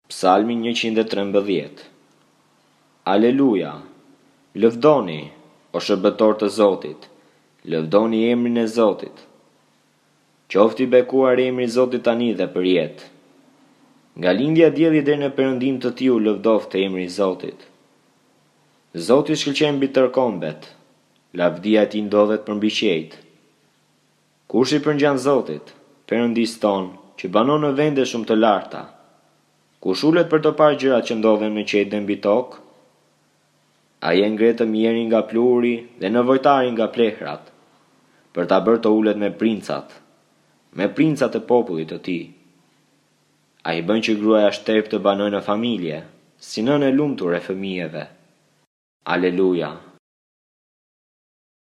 Psalmi 113. Aleluja, lëvdoni, o shërbëtor të Zotit, lëvdoni emrin e Zotit. Qofti bekuar emri i Zotit tani dhe përjetë. Nga lindja e diellit deri në perëndim të tij u lëvdoftë emri i Zotit. Zoti shkëlqen mbi tërë kombet, lavdia e tij ndodhet përmbi qejt. Kush i përngjan Zotit, Perëndis ton, që banon në vende shumë të larta? Kush ulet për të parë gjërat që ndodhen në qejt dhe mbi tokë? Ai e ngre të mjerin nga pluri dhe nevojtarin nga plehrat, për ta bërë të ulet me princat e popullit të tij. Ai bën që gruaja shtep të banojë në familje, si nënë e lumtur e fëmijëve. Aleluja.